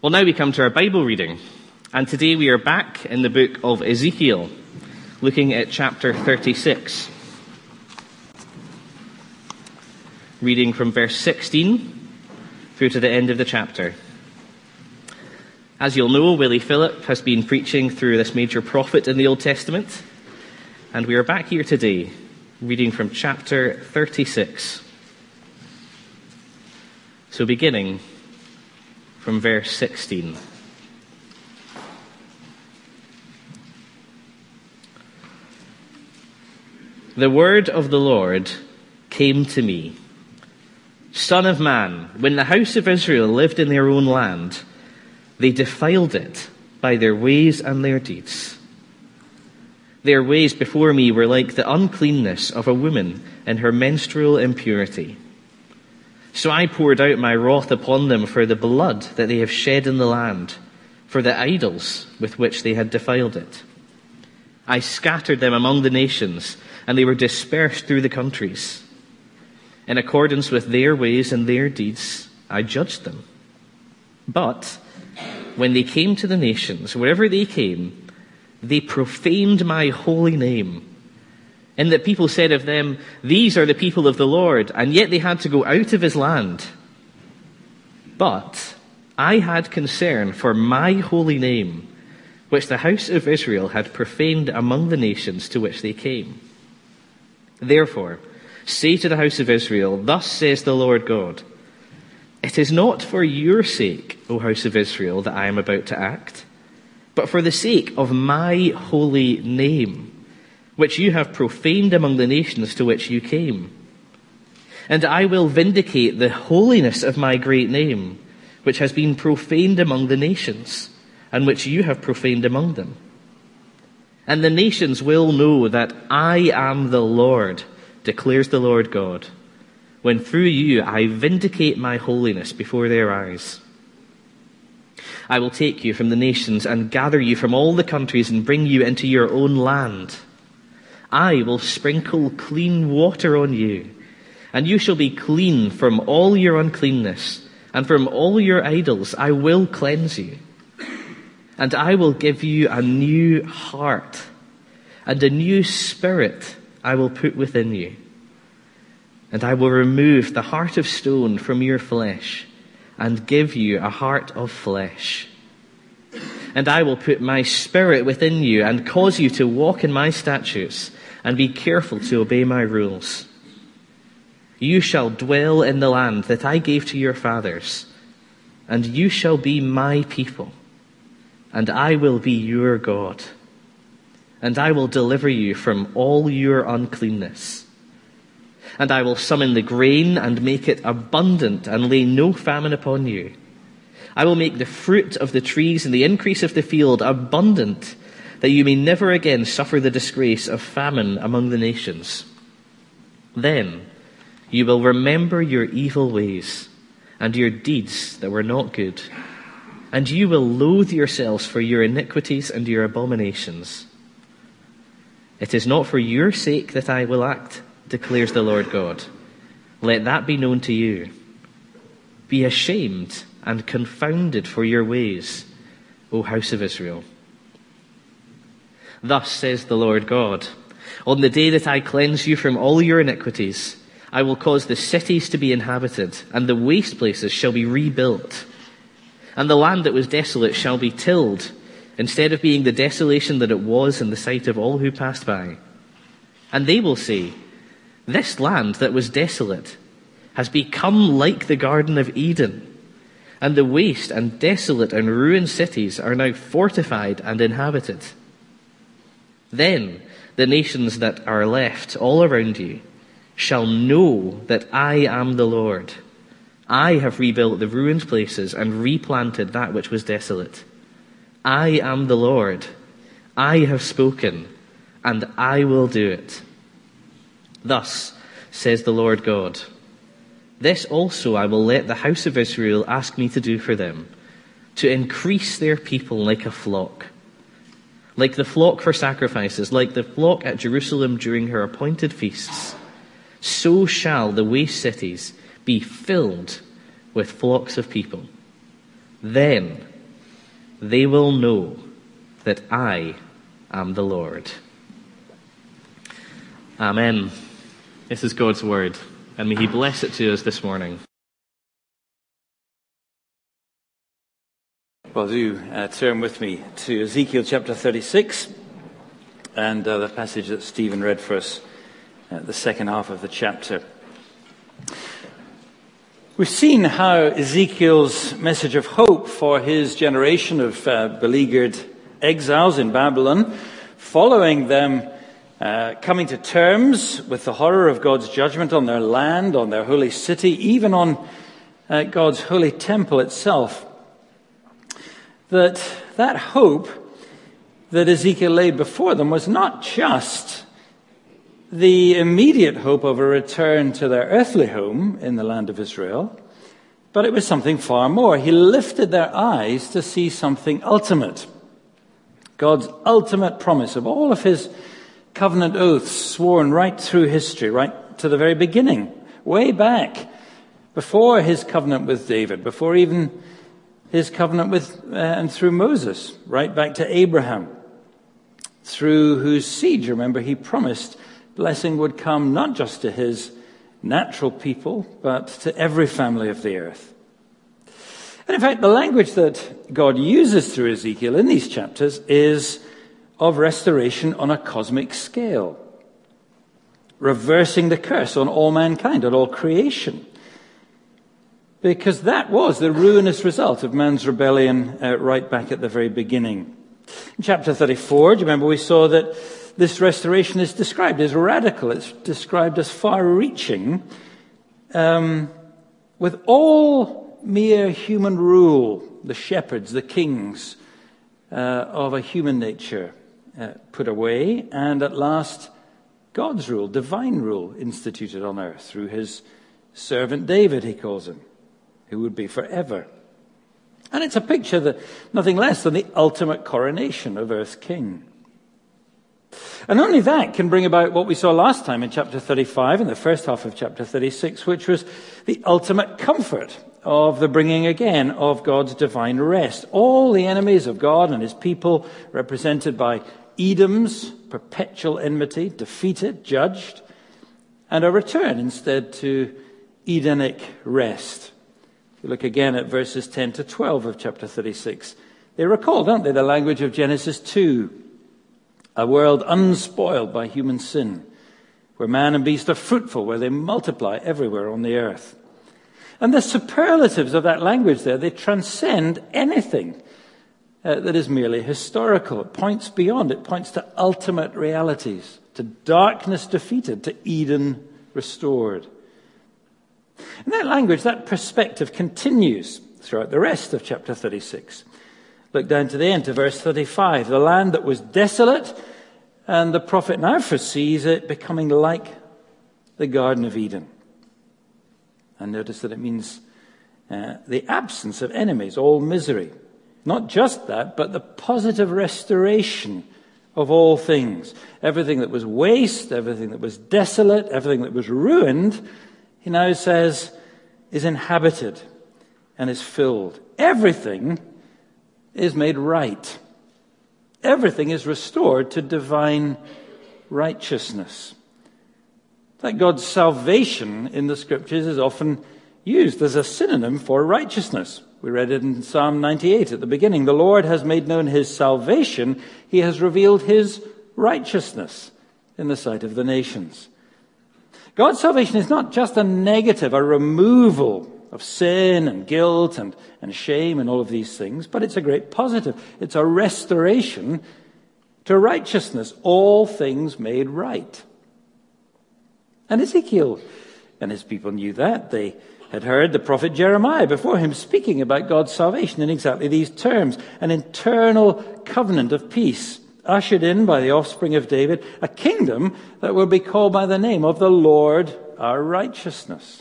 Well, now we come to our Bible reading, and today we are back in the book of Ezekiel, looking at chapter 36, reading from verse 16 through to the end of the chapter. As you'll know, Willie Phillip has been preaching through this major prophet in the Old Testament, and we are back here today, reading from chapter 36. So beginning from verse 16. The word of the Lord came to me. Son of man, when the house of Israel lived in their own land, they defiled it by their ways and their deeds. Their ways before me were like the uncleanness of a woman in her menstrual impurity. So I poured out my wrath upon them for the blood that they have shed in the land, for the idols with which they had defiled it. I scattered them among the nations, and they were dispersed through the countries. In accordance with their ways and their deeds, I judged them. But when they came to the nations, wherever they came, they profaned my holy name. In that people said of them, these are the people of the Lord, and yet they had to go out of his land. But I had concern for my holy name, which the house of Israel had profaned among the nations to which they came. Therefore, say to the house of Israel, thus says the Lord God, it is not for your sake, O house of Israel, that I am about to act, but for the sake of my holy name, which you have profaned among the nations to which you came. And I will vindicate the holiness of my great name, which has been profaned among the nations, and which you have profaned among them. And the nations will know that I am the Lord, declares the Lord God, when through you I vindicate my holiness before their eyes. I will take you from the nations and gather you from all the countries and bring you into your own land. I will sprinkle clean water on you, and you shall be clean from all your uncleanness, and from all your idols I will cleanse you. And I will give you a new heart, and a new spirit I will put within you. And I will remove the heart of stone from your flesh, and give you a heart of flesh. And I will put my spirit within you, and cause you to walk in my statutes, and be careful to obey my rules. You shall dwell in the land that I gave to your fathers, and you shall be my people, and I will be your God. And I will deliver you from all your uncleanness. And I will summon the grain and make it abundant and lay no famine upon you. I will make the fruit of the trees and the increase of the field abundant, that you may never again suffer the disgrace of famine among the nations. Then you will remember your evil ways and your deeds that were not good, and you will loathe yourselves for your iniquities and your abominations. It is not for your sake that I will act, declares the Lord God. Let that be known to you. Be ashamed and confounded for your ways, O house of Israel. Thus says the Lord God, on the day that I cleanse you from all your iniquities, I will cause the cities to be inhabited, and the waste places shall be rebuilt. And the land that was desolate shall be tilled, instead of being the desolation that it was in the sight of all who passed by. And they will say, this land that was desolate has become like the Garden of Eden, and the waste and desolate and ruined cities are now fortified and inhabited. Then the nations that are left all around you shall know that I am the Lord. I have rebuilt the ruined places and replanted that which was desolate. I am the Lord. I have spoken, and I will do it. Thus says the Lord God, this also I will let the house of Israel ask me to do for them, to increase their people like a flock. Like the flock for sacrifices, like the flock at Jerusalem during her appointed feasts, so shall the waste cities be filled with flocks of people. Then they will know that I am the Lord. Amen. This is God's word, and may he bless it to us this morning. Well, do turn with me to Ezekiel chapter 36 and the passage that Stephen read for us, the second half of the chapter. We've seen how Ezekiel's message of hope for his generation of beleaguered exiles in Babylon, following them coming to terms with the horror of God's judgment on their land, on their holy city, even on God's holy temple itself, that hope that Ezekiel laid before them was not just the immediate hope of a return to their earthly home in the land of Israel, but it was something far more. He lifted their eyes to see something ultimate. God's ultimate promise of all of his covenant oaths sworn right through history, right to the very beginning, way back, before his covenant with David, before even his covenant with and through Moses, right back to Abraham, through whose seed, remember, he promised blessing would come not just to his natural people, but to every family of the earth. And in fact, the language that God uses through Ezekiel in these chapters is of restoration on a cosmic scale, reversing the curse on all mankind, on all creation. Because that was the ruinous result of man's rebellion right back at the very beginning. In chapter 34, do you remember we saw that this restoration is described as radical. It's described as far-reaching, with all mere human rule, the shepherds, the kings of a human nature put away, and at last God's rule, divine rule, instituted on earth through his servant David, he calls him, who would be forever. And it's a picture that nothing less than the ultimate coronation of earth's king. And only that can bring about what we saw last time in chapter 35 and the first half of chapter 36, which was the ultimate comfort of the bringing again of God's divine rest. All the enemies of God and his people, represented by Edom's perpetual enmity, defeated, judged, and a return instead to Edenic rest. If you look again at verses 10 to 12 of chapter 36, they recall, don't they, the language of Genesis 2. A world unspoiled by human sin, where man and beast are fruitful, where they multiply everywhere on the earth. And the superlatives of that language there, they transcend anything that is merely historical. It points beyond. It points to ultimate realities, to darkness defeated, to Eden restored. And that language, that perspective continues throughout the rest of chapter 36. Look down to the end, to verse 35. The land that was desolate, and the prophet now foresees it becoming like the Garden of Eden. And notice that it means the absence of enemies, all misery. Not just that, but the positive restoration of all things. Everything that was waste, everything that was desolate, everything that was ruined, he now says, is inhabited and is filled. Everything is made right. Everything is restored to divine righteousness. That God's salvation in the scriptures is often used as a synonym for righteousness. We read it in Psalm 98 at the beginning. The Lord has made known his salvation. He has revealed his righteousness in the sight of the nations. God's salvation is not just a negative, a removal of sin and guilt and shame and all of these things, but it's a great positive. It's a restoration to righteousness, all things made right. And Ezekiel and his people knew that. They had heard the prophet Jeremiah before him speaking about God's salvation in exactly these terms. An internal covenant of peace, ushered in by the offspring of David, a kingdom that will be called by the name of the Lord our righteousness.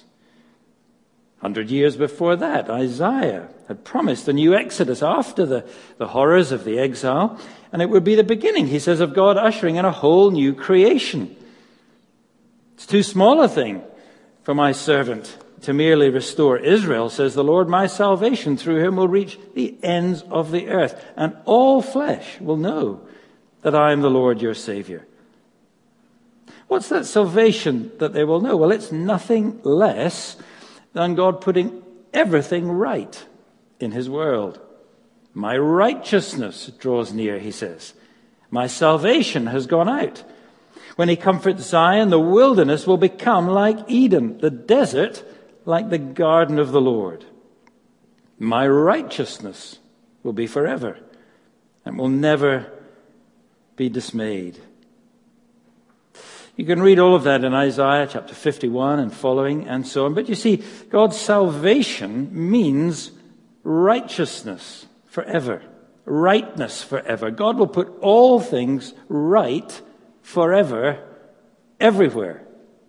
100 years before that, Isaiah had promised a new exodus after the horrors of the exile, and it would be the beginning, he says, of God ushering in a whole new creation. It's too small a thing for my servant to merely restore Israel, says the Lord, my salvation through him will reach the ends of the earth, and all flesh will know that I am the Lord your Savior. What's that salvation that they will know? Well, it's nothing less than God putting everything right in his world. My righteousness draws near, he says. My salvation has gone out. When he comforts Zion, the wilderness will become like Eden, the desert like the garden of the Lord. My righteousness will be forever and will never be dismayed. You can read all of that in Isaiah chapter 51 and following and so on. But you see, God's salvation means righteousness forever, rightness forever. God will put all things right forever, everywhere.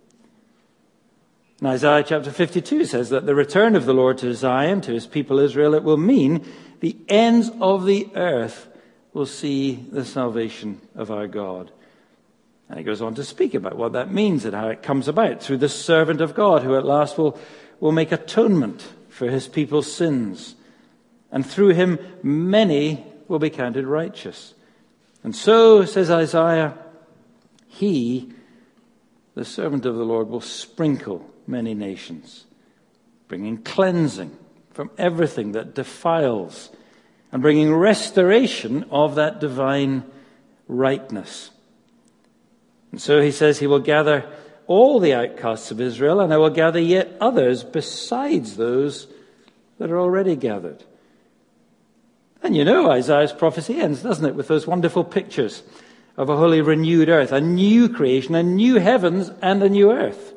And Isaiah chapter 52 says that the return of the Lord to Zion, to his people Israel, it will mean the ends of the earth will see the salvation of our God. And he goes on to speak about what that means and how it comes about through the servant of God who at last will make atonement for his people's sins. And through him, many will be counted righteous. And so, says Isaiah, he, the servant of the Lord, will sprinkle many nations, bringing cleansing from everything that defiles and bringing restoration of that divine rightness. And so he says he will gather all the outcasts of Israel, and I will gather yet others besides those that are already gathered. And you know Isaiah's prophecy ends, doesn't it, with those wonderful pictures of a wholly renewed earth, a new creation, a new heavens and a new earth.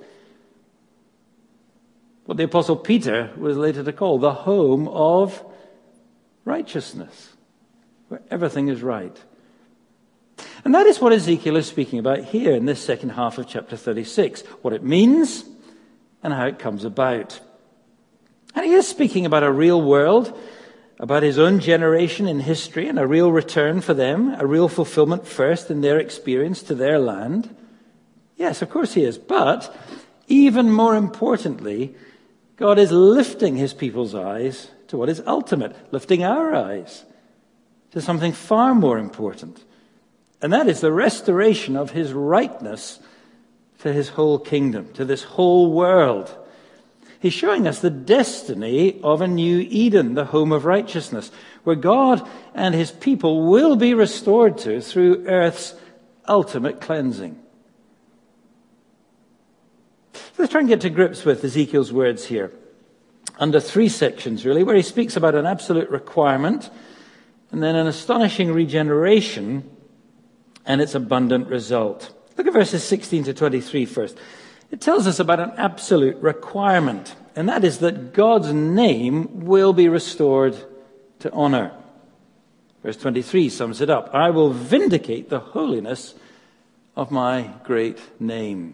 What the Apostle Peter was later to call the home of righteousness, where everything is right. And that is what Ezekiel is speaking about here in this second half of chapter 36, what it means and how it comes about. And he is speaking about a real world, about his own generation in history and a real return for them, a real fulfillment first in their experience to their land. Yes, of course he is. But even more importantly, God is lifting his people's eyes to what is ultimate, lifting our eyes to something far more important. And that is the restoration of his rightness to his whole kingdom, to this whole world. He's showing us the destiny of a new Eden, the home of righteousness, where God and his people will be restored to through earth's ultimate cleansing. Let's try and get to grips with Ezekiel's words here, under three sections really, where he speaks about an absolute requirement, and then an astonishing regeneration, and its abundant result. Look at verses 16 to 23 first. It tells us about an absolute requirement, and that is that God's name will be restored to honor. Verse 23 sums it up. I will vindicate the holiness of my great name.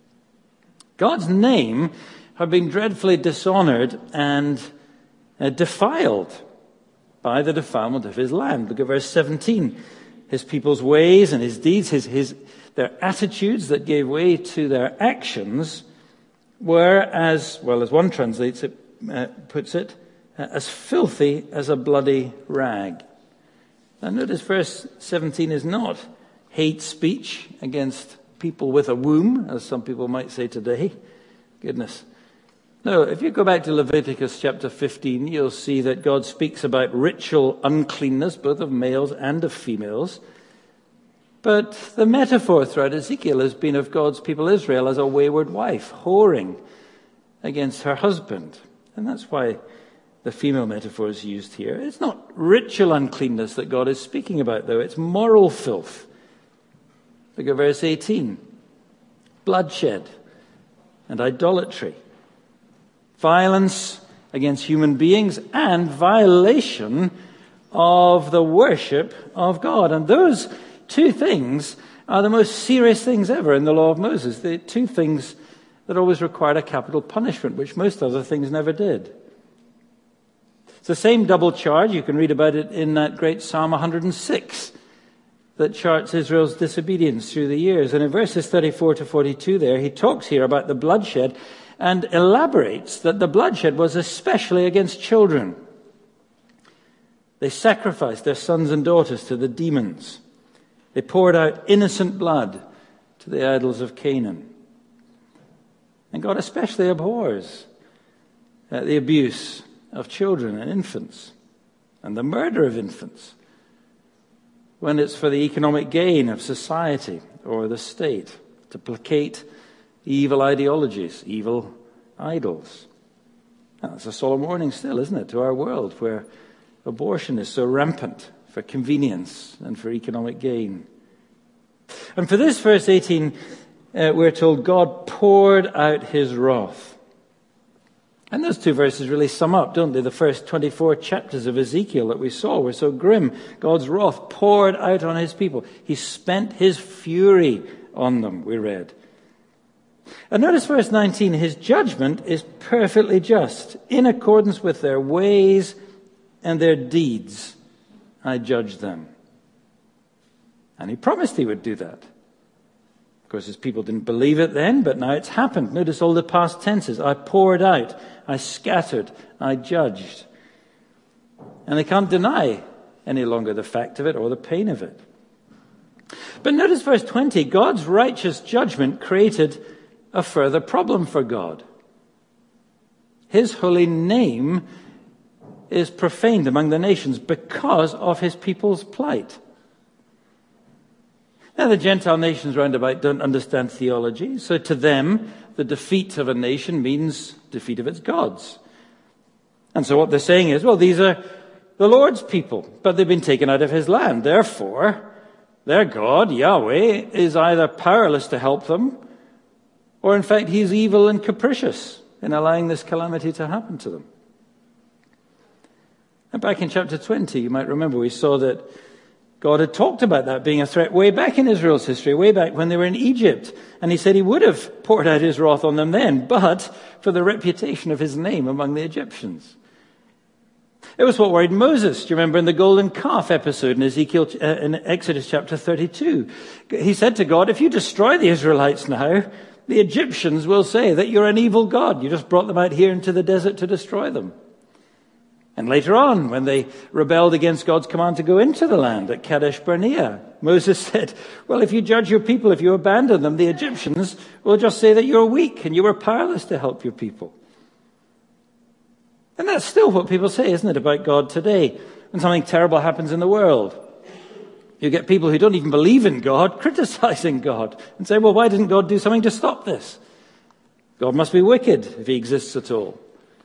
God's name had been dreadfully dishonored and defiled by the defilement of his land. Look at verse 17. His people's ways and his deeds, their attitudes that gave way to their actions were as one puts it, as filthy as a bloody rag. Now notice verse 17 is not hate speech against people with a womb, as some people might say today. Goodness. No, if you go back to Leviticus chapter 15, you'll see that God speaks about ritual uncleanness, both of males and of females. But the metaphor throughout Ezekiel has been of God's people Israel as a wayward wife, whoring against her husband. And that's why the female metaphor is used here. It's not ritual uncleanness that God is speaking about, though. It's moral filth. Look at verse 18. Bloodshed and idolatry. Violence against human beings and violation of the worship of God. And those two things are the most serious things ever in the law of Moses. The two things that always required a capital punishment, which most other things never did. It's the same double charge. You can read about it in that great Psalm 106 that charts Israel's disobedience through the years. And in verses 34 to 42 there, he talks here about the bloodshed and elaborates that the bloodshed was especially against children. They sacrificed their sons and daughters to the demons. They poured out innocent blood to the idols of Canaan. And God especially abhors the abuse of children and infants and the murder of infants when it's for the economic gain of society or the state to placate evil ideologies, evil idols. That's a solemn warning still, isn't it, to our world where abortion is so rampant for convenience and for economic gain. And for this, verse 18, we're told God poured out his wrath. And those two verses really sum up, don't they? The first 24 chapters of Ezekiel that we saw were so grim. God's wrath poured out on his people. He spent his fury on them, we read. And notice verse 19, his judgment is perfectly just. In accordance with their ways and their deeds, I judge them. And he promised he would do that. Of course, his people didn't believe it then, but now it's happened. Notice all the past tenses. I poured out, I scattered, I judged. And they can't deny any longer the fact of it or the pain of it. But notice verse 20. God's righteous judgment created a further problem for God. His holy name is profaned among the nations because of his people's plight. Now, the Gentile nations round about don't understand theology, so to them, the defeat of a nation means defeat of its gods. And so what they're saying is, well, these are the Lord's people, but they've been taken out of his land. Therefore, their God, Yahweh, is either powerless to help them, or in fact, he's evil and capricious in allowing this calamity to happen to them. And back in chapter 20, you might remember, we saw that God had talked about that being a threat way back in Israel's history, way back when they were in Egypt. And he said he would have poured out his wrath on them then, but for the reputation of his name among the Egyptians. It was what worried Moses. Do you remember in the golden calf episode in Exodus chapter 32? He said to God, if you destroy the Israelites now, the Egyptians will say that you're an evil God. You just brought them out here into the desert to destroy them. And later on, when they rebelled against God's command to go into the land at Kadesh Barnea, Moses said, well, if you judge your people, if you abandon them, the Egyptians will just say that you're weak and you were powerless to help your people. And that's still what people say, isn't it, about God today, when something terrible happens in the world. You get people who don't even believe in God criticizing God and say, well, why didn't God do something to stop this? God must be wicked if he exists at all.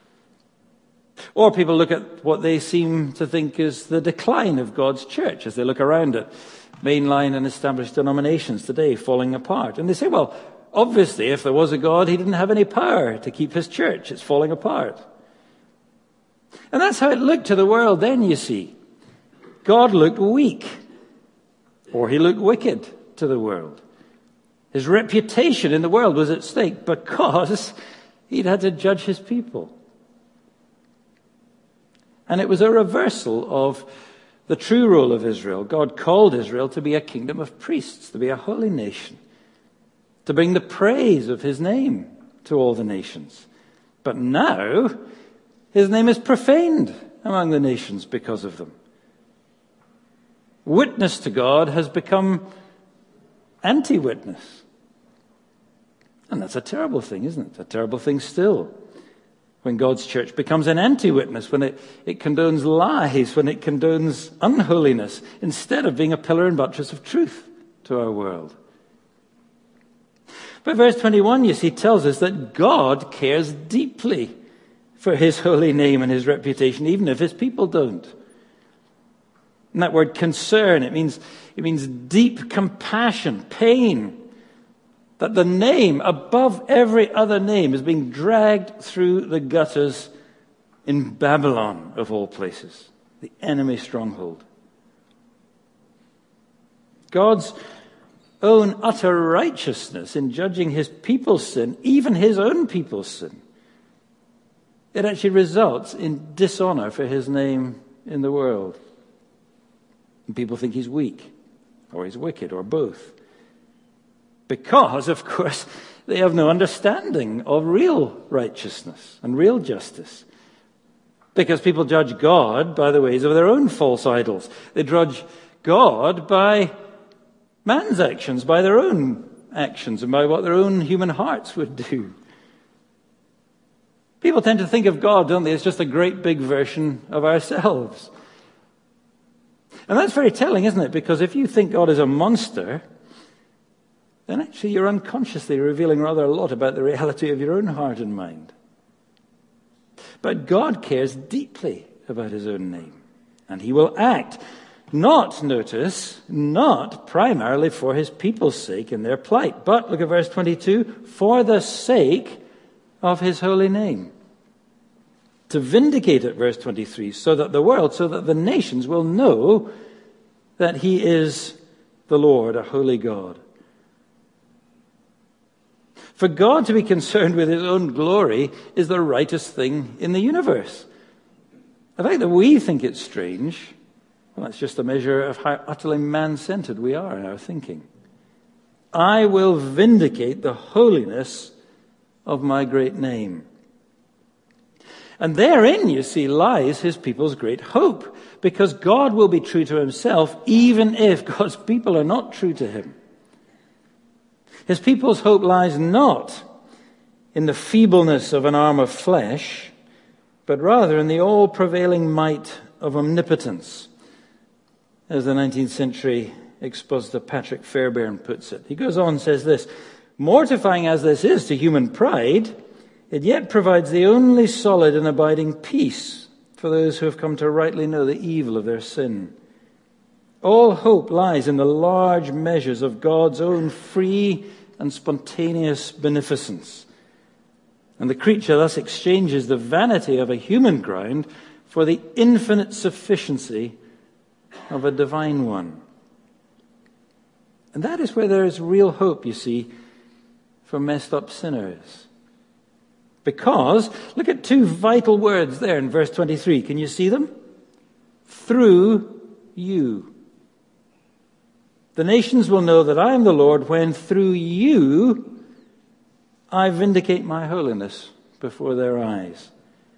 Or people look at what they seem to think is the decline of God's church as they look around at mainline and established denominations today falling apart. And they say, well, obviously, if there was a God, he didn't have any power to keep his church. It's falling apart. And that's how it looked to the world then, you see. God looked weak, or he looked wicked to the world. His reputation in the world was at stake because he'd had to judge his people. And it was a reversal of the true role of Israel. God called Israel to be a kingdom of priests, to be a holy nation, to bring the praise of his name to all the nations. But now, his name is profaned among the nations because of them. Witness to God has become anti-witness. And that's a terrible thing, isn't it? A terrible thing still. When God's church becomes an anti-witness, when it condones lies, when it condones unholiness, instead of being a pillar and buttress of truth to our world. But verse 21, you see, tells us that God cares deeply for his holy name and his reputation, even if his people don't. And that word concern, it means deep compassion, pain. That the name above every other name is being dragged through the gutters in Babylon, of all places, the enemy stronghold. God's own utter righteousness in judging his people's sin, even his own people's sin, it actually results in dishonor for his name in the world. And people think he's weak, or he's wicked, or both. Because, of course, They have no understanding of real righteousness and real justice. Because people judge God by the ways of their own false idols. They judge God by man's actions, by their own actions, and by what their own human hearts would do. People tend to think of God, don't they, as just a great big version of ourselves. And that's very telling, isn't it? Because if you think God is a monster, then actually you're unconsciously revealing rather a lot about the reality of your own heart and mind. But God cares deeply about his own name. And he will act, not primarily for his people's sake in their plight, but, look at verse 22, for the sake of his holy name. To vindicate it, verse 23, so that the nations will know that he is the Lord, a holy God. For God to be concerned with his own glory is the rightest thing in the universe. The fact that we think it's strange, well, that's just a measure of how utterly man-centered we are in our thinking. I will vindicate the holiness of my great name. And therein, you see, lies his people's great hope, because God will be true to himself even if God's people are not true to him. His people's hope lies not in the feebleness of an arm of flesh, but rather in the all-prevailing might of omnipotence, as the 19th century expositor Patrick Fairbairn puts it. He goes on and says this, mortifying as this is to human pride, it yet provides the only solid and abiding peace for those who have come to rightly know the evil of their sin. All hope lies in the large measures of God's own free and spontaneous beneficence. And the creature thus exchanges the vanity of a human ground for the infinite sufficiency of a divine one. And that is where there is real hope, you see, for messed up sinners. Because, look at two vital words there in verse 23. Can you see them? Through you. The nations will know that I am the Lord when through you I vindicate my holiness before their eyes.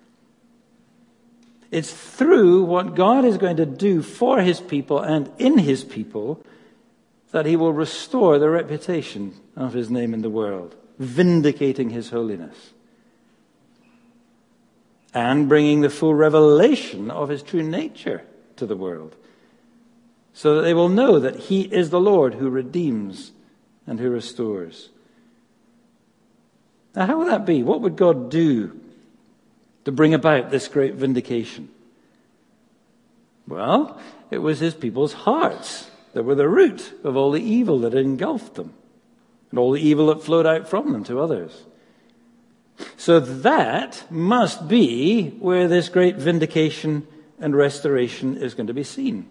It's through what God is going to do for his people and in his people that he will restore the reputation of his name in the world, vindicating his holiness and bringing the full revelation of his true nature to the world, so that they will know that he is the Lord who redeems and who restores. Now, how would that be? What would God do to bring about this great vindication? Well, it was his people's hearts that were the root of all the evil that engulfed them and all the evil that flowed out from them to others. So that must be where this great vindication and restoration is going to be seen.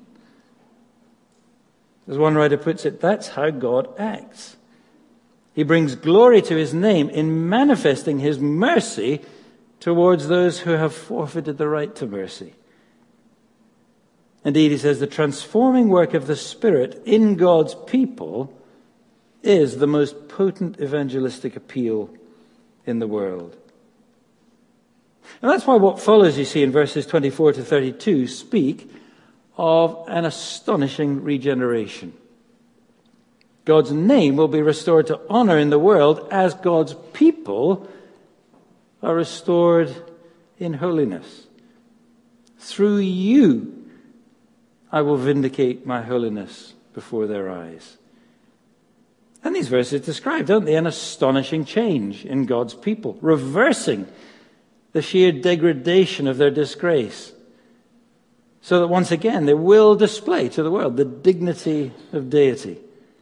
As one writer puts it, that's how God acts. He brings glory to his name in manifesting his mercy towards those who have forfeited the right to mercy. Indeed, he says, the transforming work of the Spirit in God's people is the most potent evangelistic appeal in the world. And that's why what follows, you see, in verses 24 to 32 speak of an astonishing regeneration. God's name will be restored to honor in the world as God's people are restored in holiness. Through you, I will vindicate my holiness before their eyes. And these verses describe, don't they, an astonishing change in God's people, reversing the sheer degradation of their disgrace, so that once again they will display to the world the dignity of deity.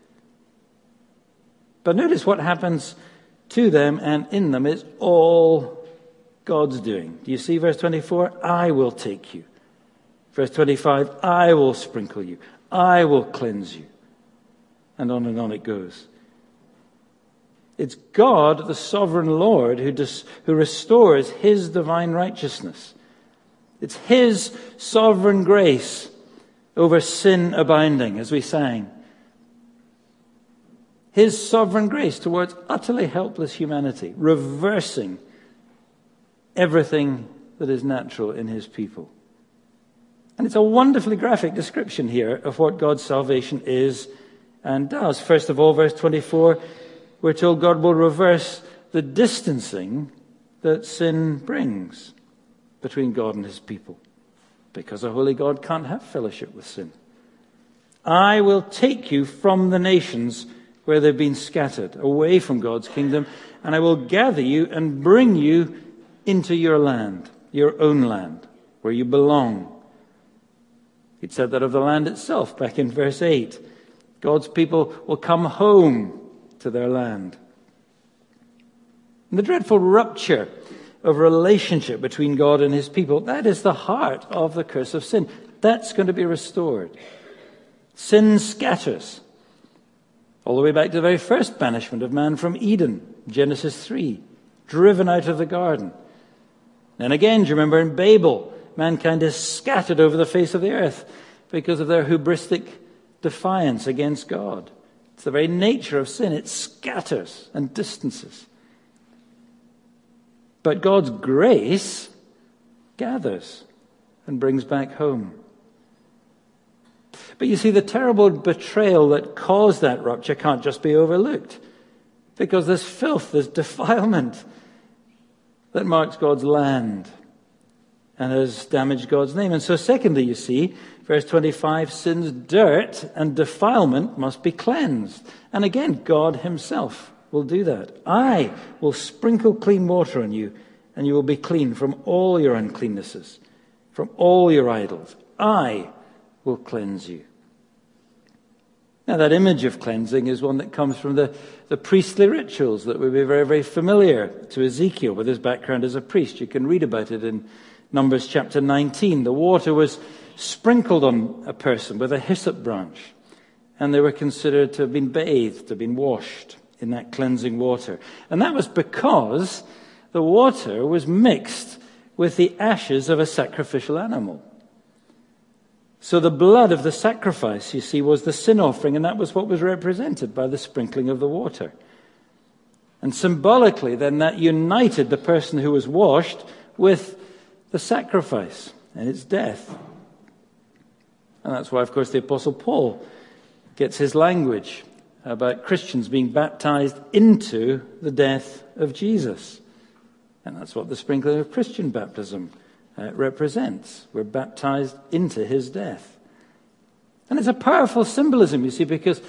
But notice what happens to them and in them is all God's doing. Do you see verse 24? I will take you. Verse 25, I will sprinkle you. I will cleanse you. And on it goes. It's God, the sovereign Lord, who restores his divine righteousness. It's his sovereign grace over sin abounding, as we sang. his sovereign grace towards utterly helpless humanity, reversing everything that is natural in his people. And it's a wonderfully graphic description here of what God's salvation is and does. First of all, verse 24, we're told God will reverse the distancing that sin brings between God and his people, because a holy God can't have fellowship with sin. I will take you from the nations where they've been scattered, away from God's kingdom, and I will gather you and bring you into your land, your own land, where you belong. He'd said that of the land itself back in verse 8. God's people will come home to their land. And the dreadful rupture of relationship between God and his people, that is the heart of the curse of sin. That's going to be restored. Sin scatters. All the way back to the very first banishment of man from Eden, Genesis 3, driven out of the garden. And again, do you remember in Babel, mankind is scattered over the face of the earth because of their hubristic defiance against God. It's the very nature of sin. It scatters and distances. But God's grace gathers and brings back home. But you see, the terrible betrayal that caused that rupture can't just be overlooked, because there's filth, there's defilement that marks God's land and has damaged God's name. And so secondly, you see, verse 25, sin's dirt and defilement must be cleansed. And again, God himself will do that. I will sprinkle clean water on you, and you will be clean from all your uncleannesses, from all your idols. I will cleanse you. Now, that image of cleansing is one that comes from the priestly rituals that would be very, very familiar to Ezekiel with his background as a priest. You can read about it in Numbers chapter 19. The water was sprinkled on a person with a hyssop branch, and they were considered to have been bathed, to have been washed in that cleansing water. And that was because the water was mixed with the ashes of a sacrificial animal. So the blood of the sacrifice, you see, was the sin offering, and that was what was represented by the sprinkling of the water. And symbolically, then, that united the person who was washed with the sacrifice and its death. And that's why, of course, the Apostle Paul gets his language about Christians being baptized into the death of Jesus. And that's what the sprinkling of Christian baptism represents. We're baptized into his death. And it's a powerful symbolism, you see, because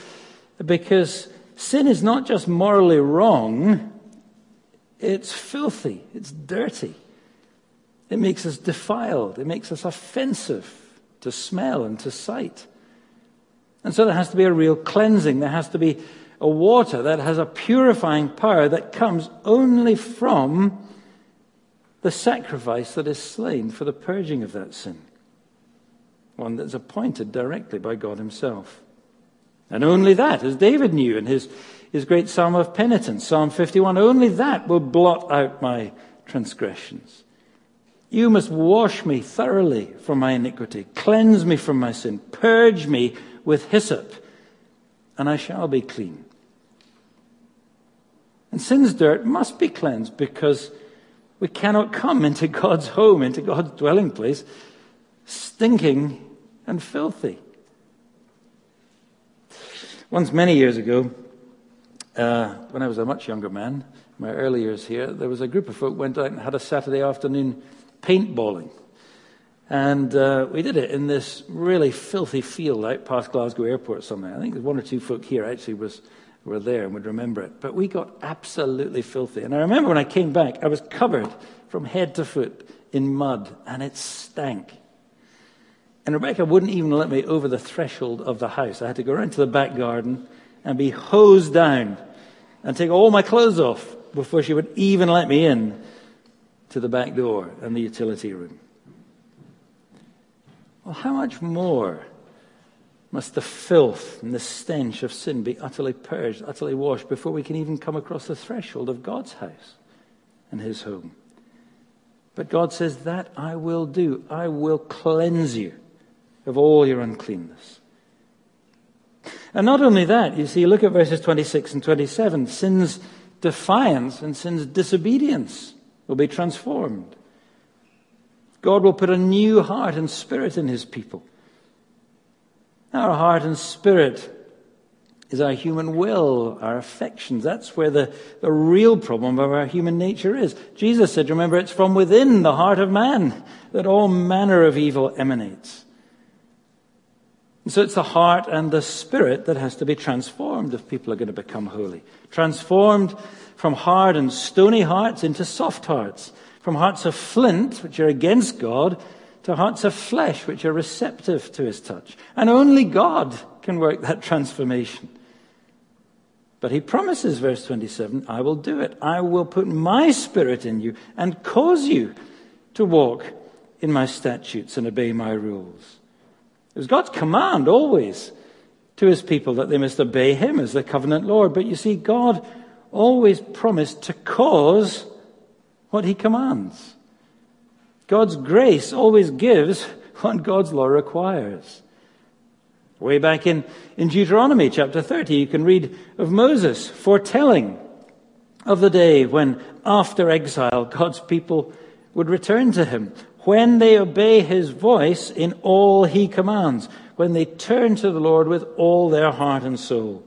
sin is not just morally wrong, it's filthy, it's dirty. It makes us defiled, it makes us offensive to smell and to sight. And so there has to be a real cleansing. There has to be a water that has a purifying power that comes only from the sacrifice that is slain for the purging of that sin. One that's appointed directly by God himself. And only that, as David knew in his great psalm of penitence, Psalm 51, only that will blot out my transgressions. You must wash me thoroughly from my iniquity, cleanse me from my sin, purge me with hyssop, and I shall be clean. And sin's dirt must be cleansed, because we cannot come into God's home, into God's dwelling place, stinking and filthy. Once, many years ago, when I was a much younger man, in my early years here, there was a group of folk went out and had a Saturday afternoon paintballing. And we did it in this really filthy field out past Glasgow Airport somewhere. I think there's one or two folk here actually were there and would remember it. But we got absolutely filthy. And I remember when I came back, I was covered from head to foot in mud, and it stank. And Rebecca wouldn't even let me over the threshold of the house. I had to go around to the back garden and be hosed down and take all my clothes off before she would even let me in to the back door and the utility room. Well, how much more must the filth and the stench of sin be utterly purged, utterly washed, before we can even come across the threshold of God's house and his home? But God says, that I will do. I will cleanse you of all your uncleanness. And not only that, you see, look at verses 26 and 27. Sin's defiance and sin's disobedience will be transformed. God will put a new heart and spirit in his people. Our heart and spirit is our human will, our affections. That's where the real problem of our human nature is. Jesus said, remember, it's from within the heart of man that all manner of evil emanates. And so it's the heart and the spirit that has to be transformed if people are going to become holy. Transformed from hard and stony hearts into soft hearts. From hearts of flint, which are against God, to hearts of flesh, which are receptive to his touch. And only God can work that transformation. But he promises, verse 27, I will do it. I will put my spirit in you and cause you to walk in my statutes and obey my rules. It was God's command always to his people that they must obey him as the covenant Lord. But you see, God always promised to cause what he commands. God's grace always gives what God's law requires. Way back in Deuteronomy chapter 30, you can read of Moses foretelling of the day when, after exile, God's people would return to him. When they obey his voice in all he commands. When they turn to the Lord with all their heart and soul.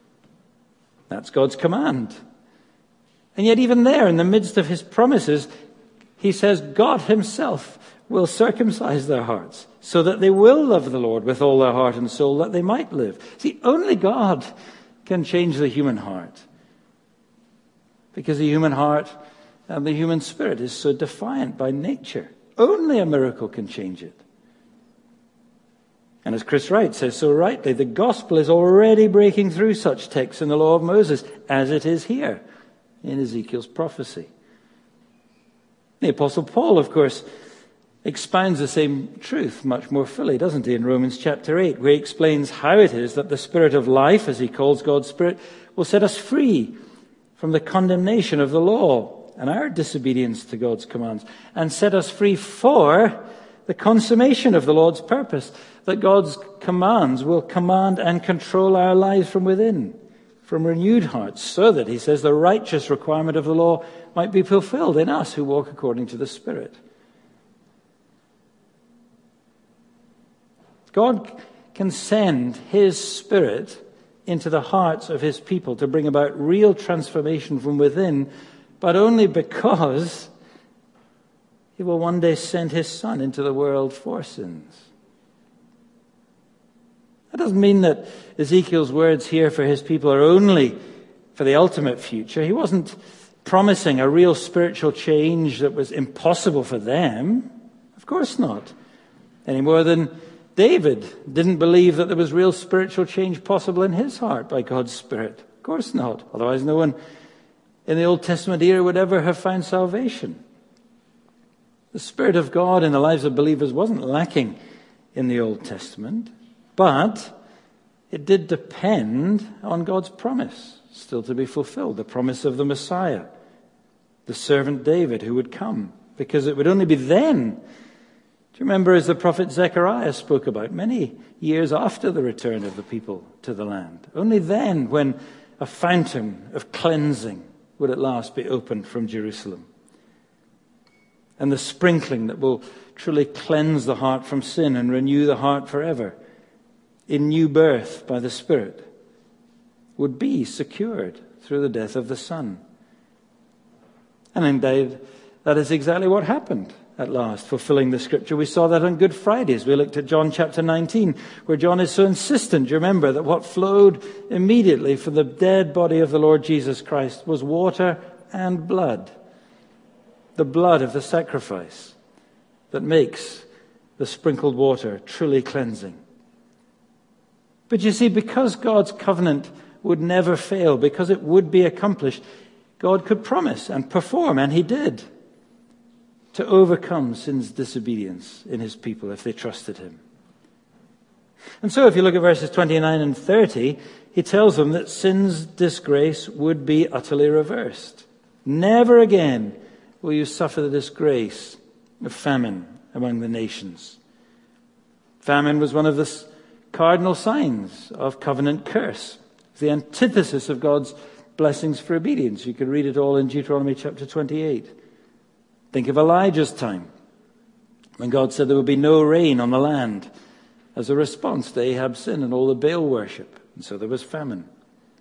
That's God's command. And yet even there, in the midst of his promises, he says God himself will circumcise their hearts so that they will love the Lord with all their heart and soul, that they might live. See, only God can change the human heart. Because the human heart and the human spirit is so defiant by nature. Only a miracle can change it. And as Chris Wright says so rightly, the gospel is already breaking through such texts in the law of Moses as it is here in Ezekiel's prophecy. The Apostle Paul, of course, expounds the same truth much more fully, doesn't he, in Romans chapter 8, where he explains how it is that the Spirit of life, as he calls God's Spirit, will set us free from the condemnation of the law and our disobedience to God's commands, and set us free for the consummation of the Lord's purpose, that God's commands will command and control our lives from within, from renewed hearts, so that, he says, the righteous requirement of the law might be fulfilled in us who walk according to the Spirit. God can send his Spirit into the hearts of his people to bring about real transformation from within, but only because he will one day send his Son into the world for sins. That doesn't mean that Ezekiel's words here for his people are only for the ultimate future. He wasn't promising a real spiritual change that was impossible for them. Of course not. Any more than David didn't believe that there was real spiritual change possible in his heart by God's Spirit. Of course not. Otherwise no one in the Old Testament era would ever have found salvation. The Spirit of God in the lives of believers wasn't lacking in the Old Testament, but it did depend on God's promise still to be fulfilled, the promise of the Messiah, the servant David who would come, because it would only be then. Do you remember, as the prophet Zechariah spoke about many years after the return of the people to the land? Only then, when a fountain of cleansing would at last be opened from Jerusalem. And the sprinkling that will truly cleanse the heart from sin and renew the heart forever in new birth by the Spirit would be secured through the death of the Son. And indeed, that is exactly what happened at last, fulfilling the Scripture. We saw that on Good Fridays. We looked at John chapter 19, where John is so insistent, do you remember, that what flowed immediately from the dead body of the Lord Jesus Christ was water and blood. The blood of the sacrifice that makes the sprinkled water truly cleansing. But you see, because God's covenant would never fail, because it would be accomplished, God could promise and perform, and he did, to overcome sin's disobedience in his people if they trusted him. And so if you look at verses 29 and 30, he tells them that sin's disgrace would be utterly reversed. Never again will you suffer the disgrace of famine among the nations. Famine was one of the cardinal signs of covenant curse. It's the antithesis of God's blessings for obedience. You can read it all in Deuteronomy chapter 28. Think of Elijah's time, when God said there would be no rain on the land as a response to Ahab's sin and all the Baal worship. And so there was famine.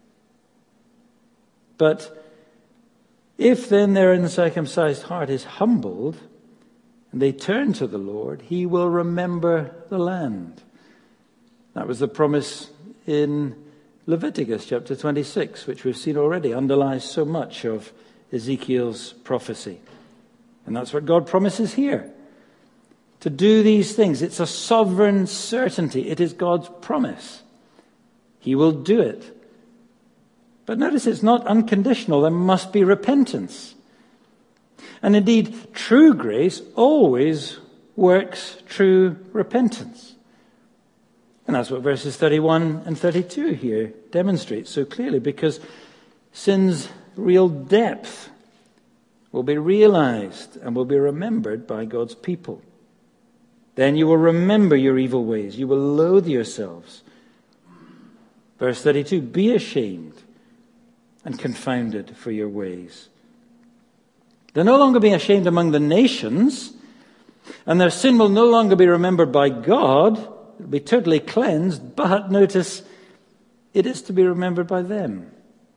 But if then their uncircumcised heart is humbled and they turn to the Lord, he will remember the land. That was the promise in Leviticus chapter 26, which we've seen already underlies so much of Ezekiel's prophecy. And that's what God promises here. To do these things. It's a sovereign certainty. It is God's promise. He will do it. But notice it's not unconditional. There must be repentance. And indeed, true grace always works true repentance. And that's what verses 31 and 32 here demonstrate so clearly, because sin's real depth will be realized and will be remembered by God's people. Then you will remember your evil ways. You will loathe yourselves. Verse 32, be ashamed and confounded for your ways. They'll no longer be ashamed among the nations, and their sin will no longer be remembered by God. It will be totally cleansed, but notice, it is to be remembered by them.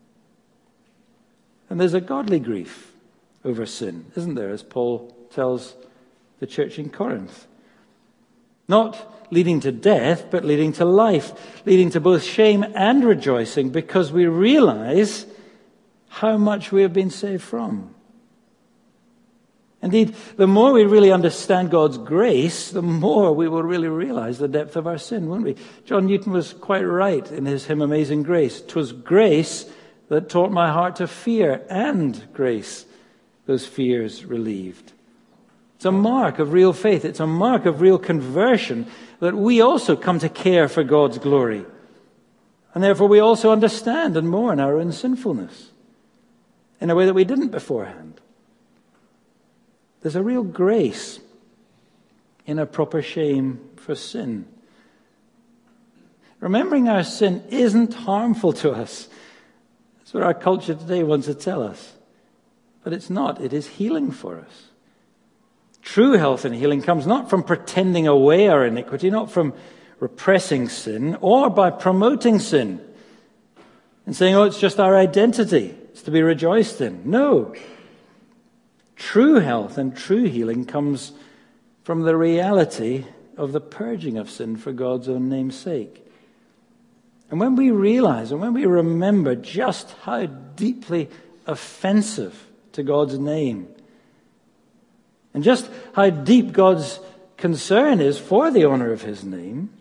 And there's a godly grief over sin, isn't there, as Paul tells the church in Corinth. Not leading to death, but leading to life, leading to both shame and rejoicing, because we realize how much we have been saved from. Indeed, the more we really understand God's grace, the more we will really realize the depth of our sin, won't we? John Newton was quite right in his hymn Amazing Grace. 'Twas grace that taught my heart to fear, and grace those fears relieved. It's a mark of real faith. It's a mark of real conversion that we also come to care for God's glory. And therefore we also understand and mourn our own sinfulness in a way that we didn't beforehand. There's a real grace in a proper shame for sin. Remembering our sin isn't harmful to us. That's what our culture today wants to tell us. But it's not. It is healing for us. True health and healing comes not from pretending away our iniquity, not from repressing sin, or by promoting sin and saying, oh, it's just our identity. It's to be rejoiced in. No. True health and true healing comes from the reality of the purging of sin for God's own name's sake. And when we realize and when we remember just how deeply offensive to God's name, and just how deep God's concern is for the honor of his name,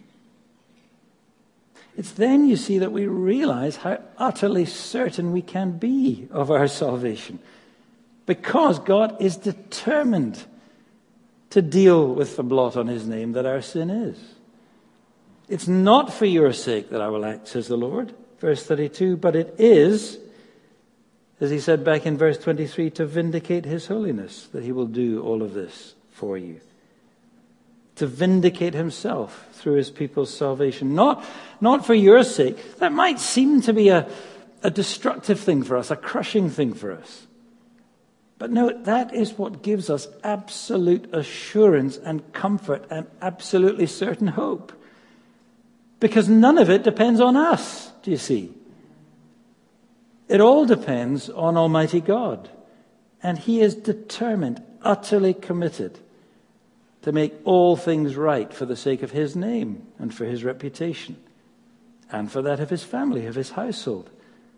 it's then you see that we realize how utterly certain we can be of our salvation. Because God is determined to deal with the blot on his name that our sin is. It's not for your sake that I will act, says the Lord, verse 32, but it is, as he said back in verse 23, to vindicate his holiness, that he will do all of this for you. To vindicate himself through his people's salvation. Not for your sake. That might seem to be a destructive thing for us, a crushing thing for us. But no, that is what gives us absolute assurance and comfort and absolutely certain hope. Because none of it depends on us, do you see? It all depends on Almighty God. And he is determined, utterly committed to make all things right for the sake of his name and for his reputation and for that of his family, of his household.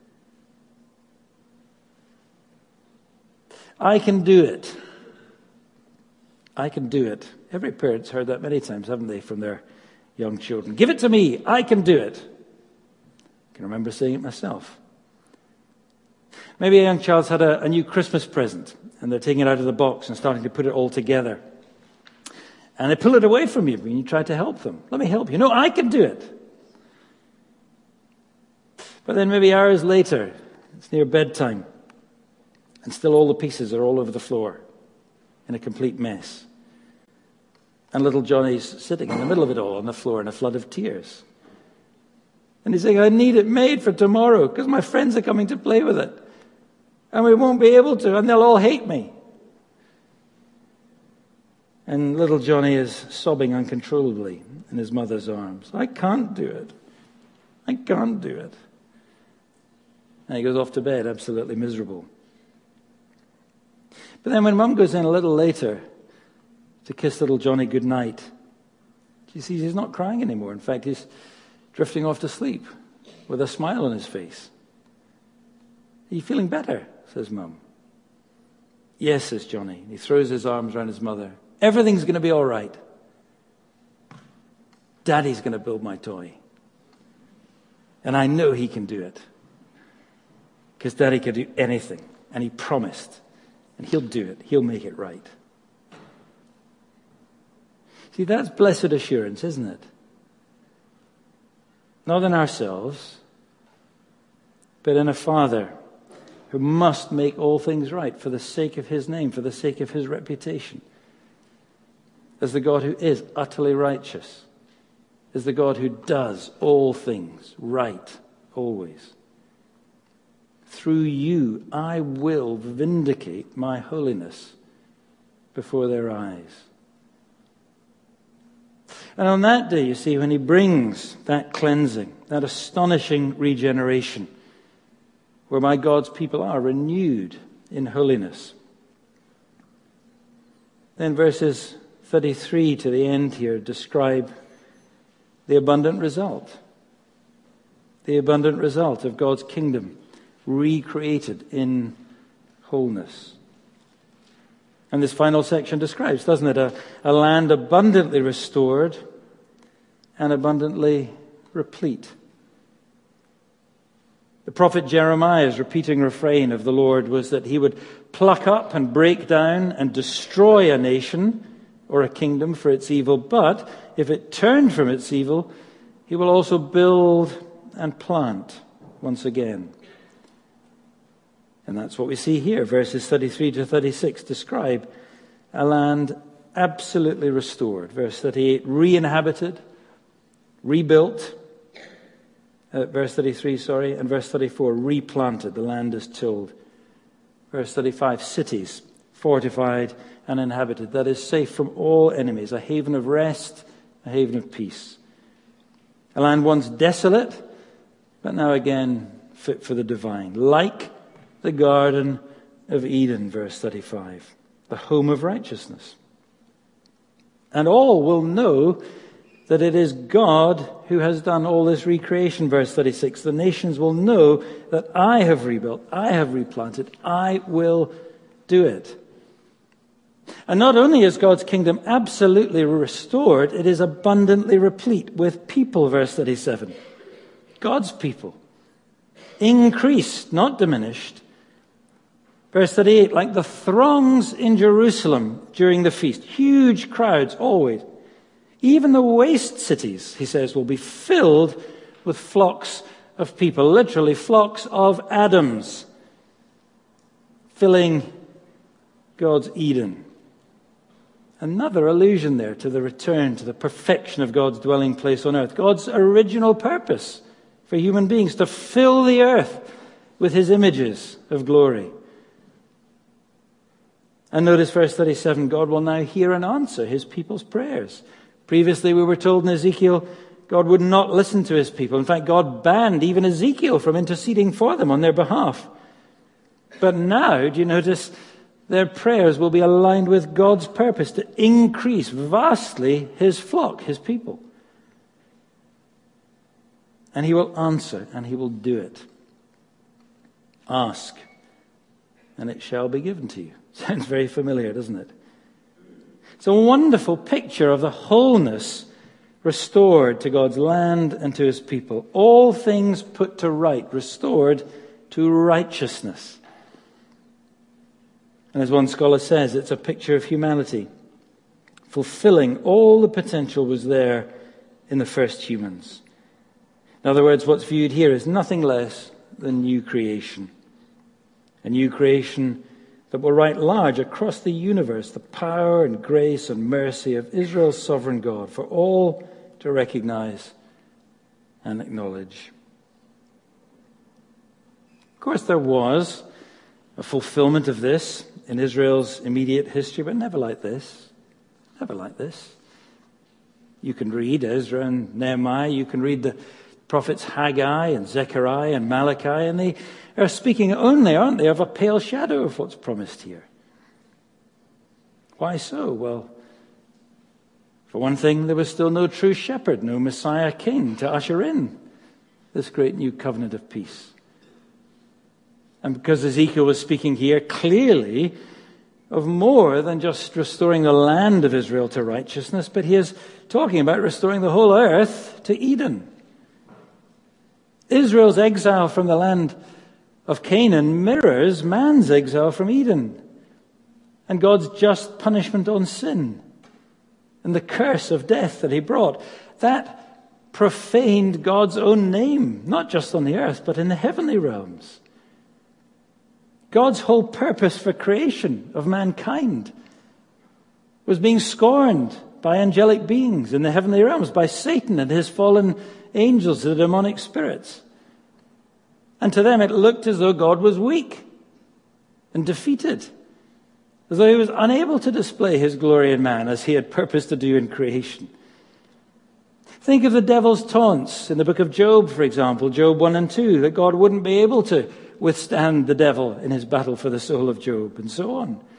I can do it. I can do it. Every parent's heard that many times, haven't they, from their young children. Give it to me. I can do it. I can remember saying it myself. Maybe a young child's had a new Christmas present and they're taking it out of the box and starting to put it all together. And they pull it away from you when you try to help them. Let me help you. No, I can do it. But then maybe hours later, it's near bedtime, and still all the pieces are all over the floor in a complete mess. And little Johnny's sitting in the middle of it all on the floor in a flood of tears. And he's saying, I need it made for tomorrow because my friends are coming to play with it. And we won't be able to, and they'll all hate me. And little Johnny is sobbing uncontrollably in his mother's arms. I can't do it. I can't do it. And he goes off to bed absolutely miserable. But then when Mum goes in a little later to kiss little Johnny goodnight, she sees he's not crying anymore. In fact, he's drifting off to sleep with a smile on his face. Are you feeling better? Says Mum. Yes, says Johnny. He throws his arms around his mother. Everything's going to be all right. Daddy's going to build my toy. And I know he can do it. Because Daddy can do anything. And he promised. And he'll do it. He'll make it right. See, that's blessed assurance, isn't it? Not in ourselves, but in a Father who must make all things right for the sake of his name, for the sake of his reputation. As the God who is utterly righteous, as the God who does all things right, always. Through you, I will vindicate my holiness before their eyes. And on that day, you see, when he brings that cleansing, that astonishing regeneration, whereby God's people are renewed in holiness. Then verses 33 to the end here describe the abundant result. The abundant result of God's kingdom recreated in wholeness. And this final section describes, doesn't it, a land abundantly restored and abundantly replete. The prophet Jeremiah's repeating refrain of the Lord was that he would pluck up and break down and destroy a nation or a kingdom for its evil, but if it turned from its evil, he will also build and plant once again. And that's what we see here. Verses 33 to 36 describe a land absolutely restored. Verse 38, re-inhabited, rebuilt. Verse 33, and verse 34, replanted. The land is tilled. Verse 35, cities fortified and inhabited. That is safe from all enemies. A haven of rest, a haven of peace. A land once desolate, but now again fit for the divine. Like the Garden of Eden, verse 35. The home of righteousness. And all will know that it is God who has done all this recreation, verse 36. The nations will know that I have rebuilt, I have replanted, I will do it. And not only is God's kingdom absolutely restored, it is abundantly replete with people, verse 37. God's people. Increased, not diminished. Verse 38, like the throngs in Jerusalem during the feast. Huge crowds, always. Even the waste cities, he says, will be filled with flocks of people. Literally, flocks of Adams. Filling God's Eden. Another allusion there to the return to the perfection of God's dwelling place on earth. God's original purpose for human beings, to fill the earth with his images of glory. And notice verse 37, God will now hear and answer his people's prayers. Previously we were told in Ezekiel, God would not listen to his people. In fact, God banned even Ezekiel from interceding for them on their behalf. But now, do you notice, their prayers will be aligned with God's purpose to increase vastly his flock, his people. And he will answer, and he will do it. Ask, and it shall be given to you. Sounds very familiar, doesn't it? It's a wonderful picture of the wholeness restored to God's land and to his people. All things put to right, restored to righteousness. And as one scholar says, it's a picture of humanity, fulfilling all the potential was there in the first humans. In other words, what's viewed here is nothing less than new creation. A new creation that will write large across the universe the power and grace and mercy of Israel's sovereign God for all to recognize and acknowledge. Of course, there was a fulfillment of this in Israel's immediate history, but never like this. Never like this. You can read Ezra and Nehemiah, you can read the prophets Haggai and Zechariah and Malachi, and they are speaking only, aren't they, of a pale shadow of what's promised here. Why so? Well, for one thing, there was still no true shepherd, no Messiah king to usher in this great new covenant of peace. And because Ezekiel was speaking here clearly of more than just restoring the land of Israel to righteousness, but he is talking about restoring the whole earth to Eden. Israel's exile from the land of Canaan mirrors man's exile from Eden and God's just punishment on sin and the curse of death that he brought. That profaned God's own name, not just on the earth, but in the heavenly realms. God's whole purpose for creation of mankind was being scorned by angelic beings in the heavenly realms, by Satan and his fallen angels, the demonic spirits. And to them it looked as though God was weak and defeated, as though he was unable to display his glory in man as he had purposed to do in creation. Think of the devil's taunts in the book of Job, for example, Job 1 and 2, that God wouldn't be able to withstand the devil in his battle for the soul of Job, and so on. The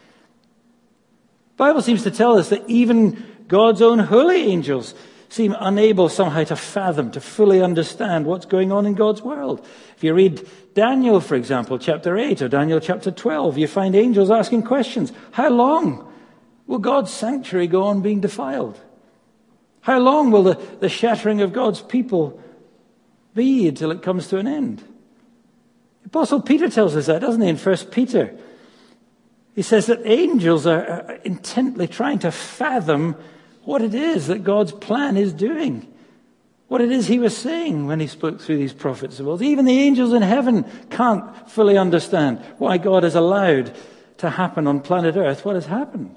Bible seems to tell us that even God's own holy angels seem unable somehow to fathom, to fully understand what's going on in God's world. If you read Daniel, for example, chapter 8 or Daniel chapter 12, you find angels asking questions. How long will God's sanctuary go on being defiled? How long will the shattering of God's people be until it comes to an end? Apostle Peter tells us that, doesn't he, in 1 Peter? He says that angels are intently trying to fathom what it is that God's plan is doing, what it is he was saying when he spoke through these prophets of old. Even the angels in heaven can't fully understand why God has allowed to happen on planet Earth what has happened.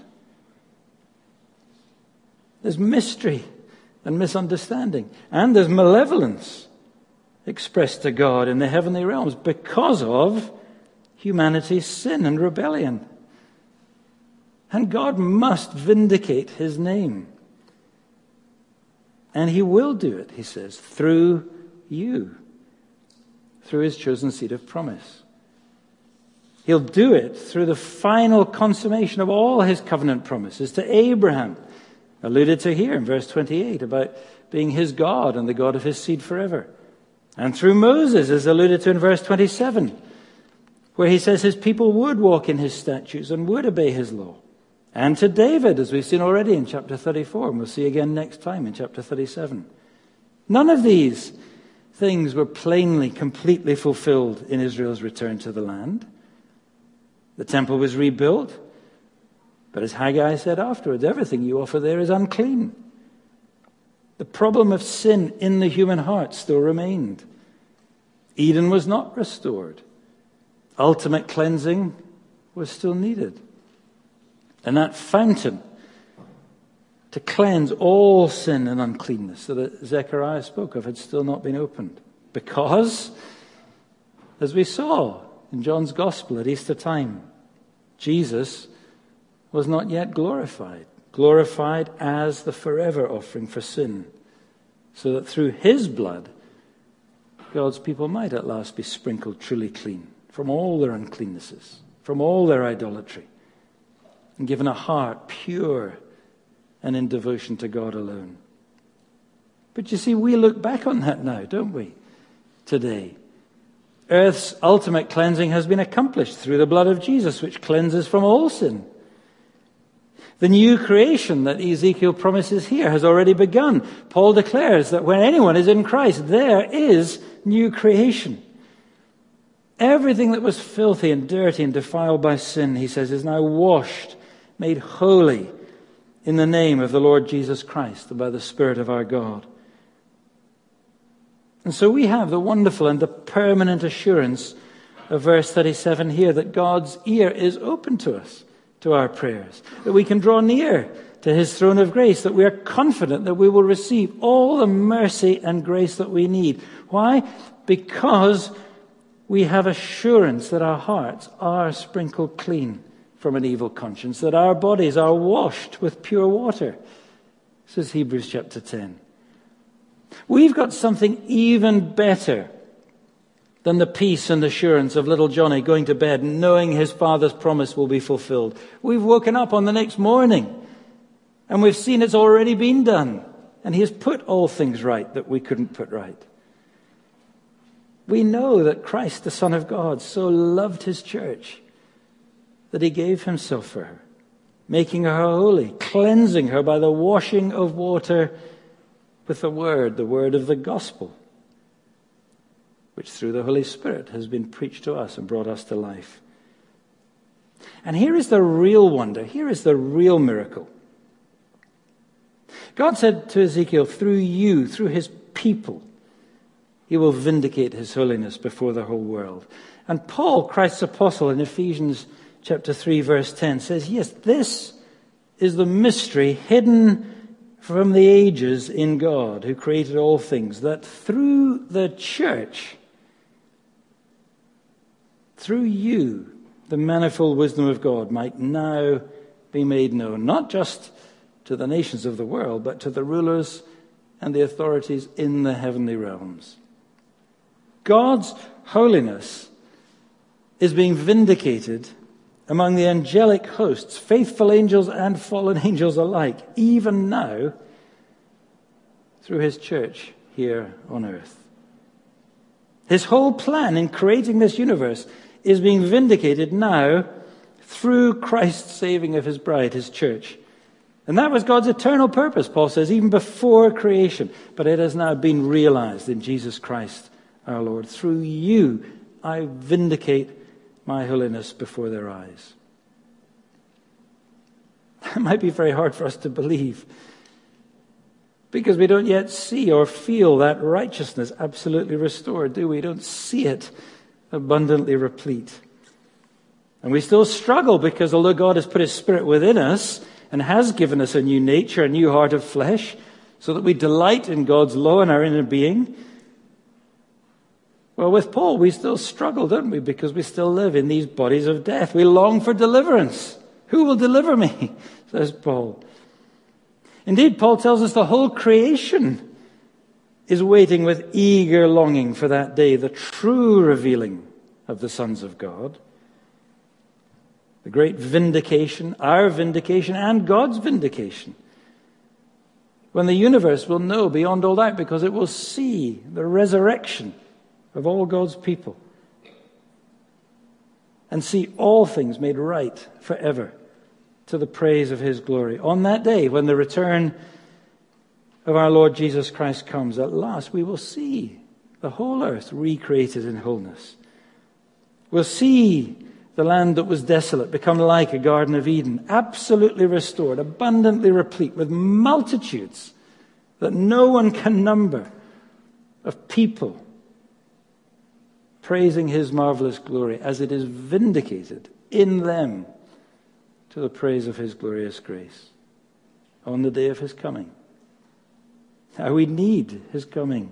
There's mystery and misunderstanding, and there's malevolence expressed to God in the heavenly realms because of humanity's sin and rebellion. And God must vindicate his name. And he will do it, he says, through you, through his chosen seed of promise. He'll do it through the final consummation of all his covenant promises to Abraham, alluded to here in verse 28, about being his God and the God of his seed forever. And through Moses, as alluded to in verse 27, where he says his people would walk in his statutes and would obey his law. And to David, as we've seen already in chapter 34, and we'll see again next time in chapter 37. None of these things were plainly, completely fulfilled in Israel's return to the land. The temple was rebuilt, but as Haggai said afterwards, everything you offer there is unclean. The problem of sin in the human heart still remained. Eden was not restored. Ultimate cleansing was still needed. And that fountain to cleanse all sin and uncleanness that Zechariah spoke of had still not been opened. Because, as we saw in John's Gospel at Easter time, Jesus was not yet glorified as the forever offering for sin, so that through his blood, God's people might at last be sprinkled truly clean from all their uncleannesses, from all their idolatry, and given a heart pure and in devotion to God alone. But you see, we look back on that now, don't we, today? Earth's ultimate cleansing has been accomplished through the blood of Jesus, which cleanses from all sin. The new creation that Ezekiel promises here has already begun. Paul declares that when anyone is in Christ, there is new creation. Everything that was filthy and dirty and defiled by sin, he says, is now washed, made holy in the name of the Lord Jesus Christ and by the Spirit of our God. And so we have the wonderful and the permanent assurance of verse 37 here that God's ear is open to us, to our prayers, that we can draw near to his throne of grace, that we are confident that we will receive all the mercy and grace that we need. Why? Because we have assurance that our hearts are sprinkled clean from an evil conscience, that our bodies are washed with pure water, says Hebrews chapter 10. We've got something even better than the peace and assurance of little Johnny going to bed knowing his father's promise will be fulfilled. We've woken up on the next morning and we've seen it's already been done, and he has put all things right that we couldn't put right. We know that Christ, the Son of God, so loved his church that he gave himself for her, making her holy, cleansing her by the washing of water with the word of the gospel, which through the Holy Spirit has been preached to us and brought us to life. And here is the real wonder. Here is the real miracle. God said to Ezekiel, through you, through his people, he will vindicate his holiness before the whole world. And Paul, Christ's apostle, in Ephesians chapter 3, verse 10, says, yes, this is the mystery hidden from the ages in God, who created all things, that through the church, through you, the manifold wisdom of God might now be made known, not just to the nations of the world, but to the rulers and the authorities in the heavenly realms. God's holiness is being vindicated among the angelic hosts, faithful angels and fallen angels alike, even now, through his church here on earth. His whole plan in creating this universe is being vindicated now through Christ's saving of his bride, his church. And that was God's eternal purpose, Paul says, even before creation. But it has now been realized in Jesus Christ our Lord. Through you, I vindicate my holiness before their eyes. That might be very hard for us to believe, because we don't yet see or feel that righteousness absolutely restored, do we? We don't see it abundantly replete. And we still struggle, because although God has put his Spirit within us and has given us a new nature, a new heart of flesh, so that we delight in God's law in our inner being, well, with Paul, we still struggle, don't we? Because we still live in these bodies of death. We long for deliverance. Who will deliver me? Says Paul. Indeed, Paul tells us the whole creation is waiting with eager longing for that day, the true revealing of the sons of God. The great vindication, our vindication, and God's vindication. When the universe will know beyond all doubt, because it will see the resurrection of all God's people and see all things made right forever to the praise of his glory. On that day, when the return of our Lord Jesus Christ comes, at last we will see the whole earth recreated in wholeness. We'll see the land that was desolate become like a Garden of Eden, absolutely restored, abundantly replete with multitudes that no one can number of people praising his marvelous glory as it is vindicated in them to the praise of his glorious grace on the day of his coming. How we need his coming.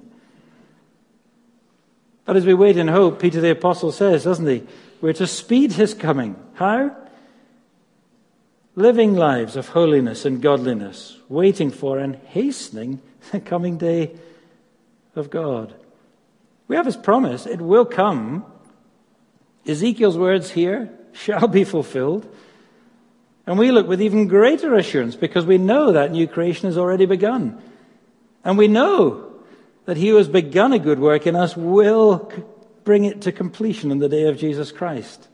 But as we wait in hope, Peter the Apostle says, doesn't he, we're to speed his coming. How? Living lives of holiness and godliness, waiting for and hastening the coming day of God. We have his promise. It will come. Ezekiel's words here shall be fulfilled. And we look with even greater assurance, because we know that new creation has already begun. And we know that he who has begun a good work in us will bring it to completion in the day of Jesus Christ.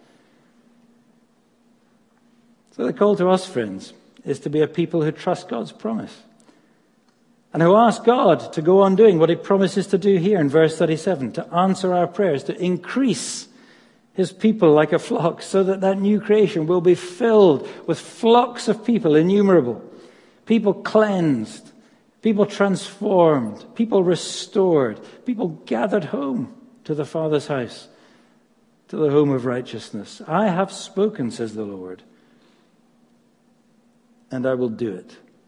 So the call to us, friends, is to be a people who trust God's promise and who ask God to go on doing what he promises to do here in verse 37, to answer our prayers, to increase his people like a flock, so that that new creation will be filled with flocks of people innumerable, people cleansed, people transformed, people restored, people gathered home to the Father's house, to the home of righteousness. I have spoken, says the Lord, and I will do it,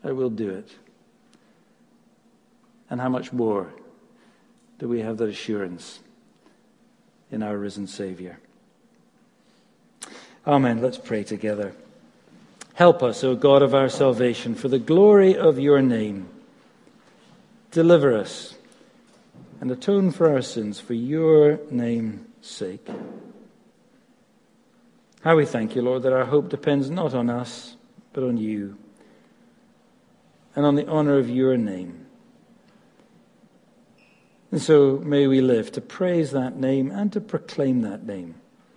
I will do it. And how much more do we have that assurance in our risen Savior? Amen. Let's pray together. Help us, O God of our salvation, for the glory of your name. Deliver us and atone for our sins for your name's sake. How we thank you, Lord, that our hope depends not on us, but on you, and on the honor of your name. And so may we live to praise that name and to proclaim that name,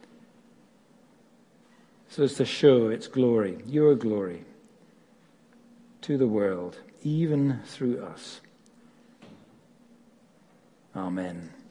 so as to show its glory, your glory, to the world, even through us. Amen.